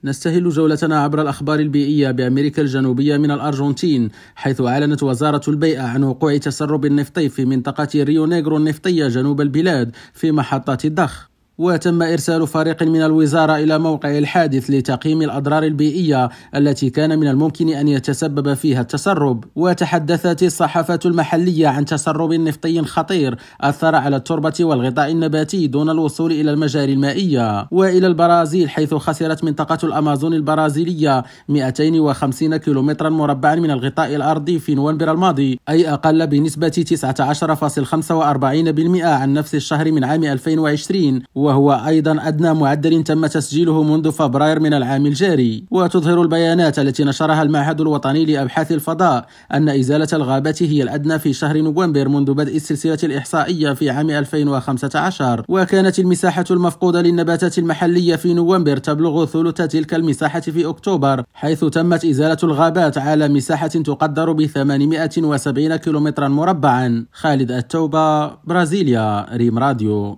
نستهل جولتنا عبر الأخبار البيئية بأمريكا الجنوبية من الأرجنتين، حيث أعلنت وزارة البيئة عن وقوع تسرب نفطي في منطقة ريو نيغرو النفطية جنوب البلاد في محطات الضخ. وتم إرسال فريق من الوزارة إلى موقع الحادث لتقييم الأضرار البيئية التي كان من الممكن أن يتسبب فيها التسرب. وتحدثت الصحافة المحلية عن تسرب نفطي خطير أثر على التربة والغطاء النباتي دون الوصول إلى المجاري المائية. وإلى البرازيل، حيث خسرت منطقة الأمازون البرازيلية 250 كيلومترا مربعا من الغطاء الأرضي في نوفمبر الماضي، أي أقل بنسبة 19.45% عن نفس الشهر من عام 2020، وهو أيضا أدنى معدل تم تسجيله منذ فبراير من العام الجاري. وتظهر البيانات التي نشرها المعهد الوطني لأبحاث الفضاء أن إزالة الغابات هي الأدنى في شهر نوفمبر منذ بدء السلسلة الإحصائية في عام 2015. وكانت المساحة المفقودة للنباتات المحلية في نوفمبر تبلغ ثلث تلك المساحة في أكتوبر، حيث تمت إزالة الغابات على مساحة تقدر ب 870 كيلومترا مربعا. خالد التوبة، برازيليا، ريم راديو.